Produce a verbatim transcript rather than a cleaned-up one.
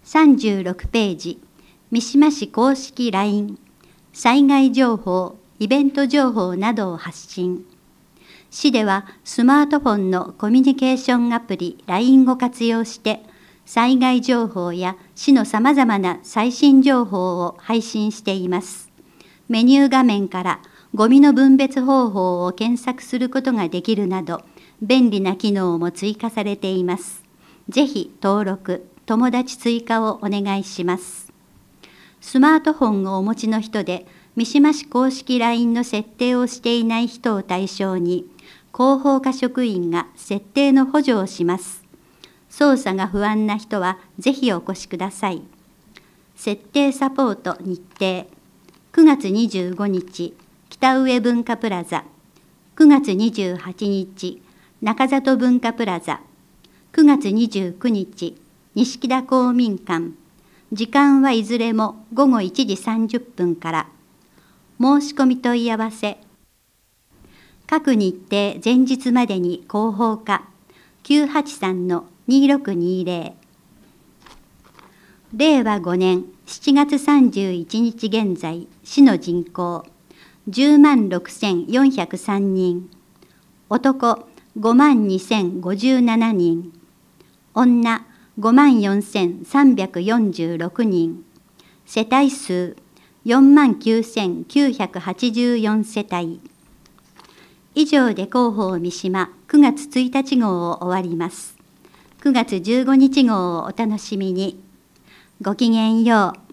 さんじゅうろくページ、三島市公式 ライン、災害情報、イベント情報などを発信。市ではスマートフォンのコミュニケーションアプリ ライン を活用して、災害情報や市のさまざまな最新情報を配信しています。メニュー画面からゴミの分別方法を検索することができるなど、便利な機能も追加されています。ぜひ登録、友達追加をお願いします。スマートフォンをお持ちの人で、三島市公式 ライン の設定をしていない人を対象に、広報課職員が設定の補助をします。操作が不安な人はぜひお越しください。設定サポート日程、くがつにじゅうごにち、北上文化プラザ、くがつにじゅうはちにち、中里文化プラザ、くがつにじゅうくにち、錦田公民館、時間はいずれもごごいちじさんじゅっぷんから。申し込み問い合わせ。各日程前日までに広報課 きゅうはちさんのにろくにぜろ。れいわごねんしちがつさんじゅういちにち現在、市の人口じゅうまんろくせんよんひゃくさんにん。男ごまんにせんごじゅうななにん。女ごまんよんせんさんびゃくよんじゅうろくにん。世帯数よんまんきゅうせんきゅうひゃくはちじゅうよん世帯。以上で広報三島くがつついたち号を終わります。くがつじゅうごにち号をお楽しみに。ごきげんよう。